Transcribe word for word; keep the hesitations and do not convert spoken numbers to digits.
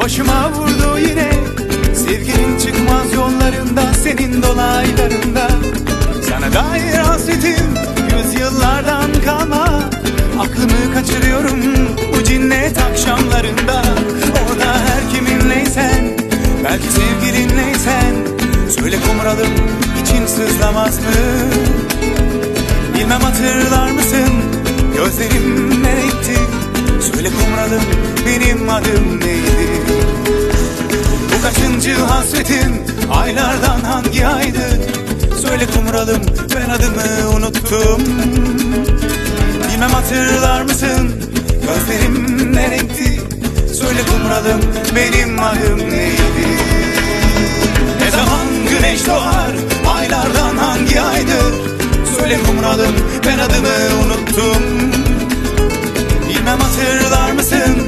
başıma vurdu yine. Sevginin çıkmaz yollarında, senin dolaylarında. Sana dair hasretim yüzyıllardan kalma. Aklımı kaçırıyorum bu cinnet akşamlarında. Orada her kiminleysen, belki sevgilinleysen, söyle kumralım, için sızlamaz mı? Bilmem hatırlar mısın, gözlerim ne renkti? Söyle kumralım, benim adım neydi? Bu kaçıncı hasretin, aylardan hangi aydı? Söyle kumralım, ben adımı unuttum. Bilmem hatırlar mısın, gözlerim ne renkti? Söyle kumralım, benim adım neydi? Ne zaman güneş doğar, aylardan hangi aydır? Söyle kumralım, ben adımı unuttum. Bilmem hatırlar mısın,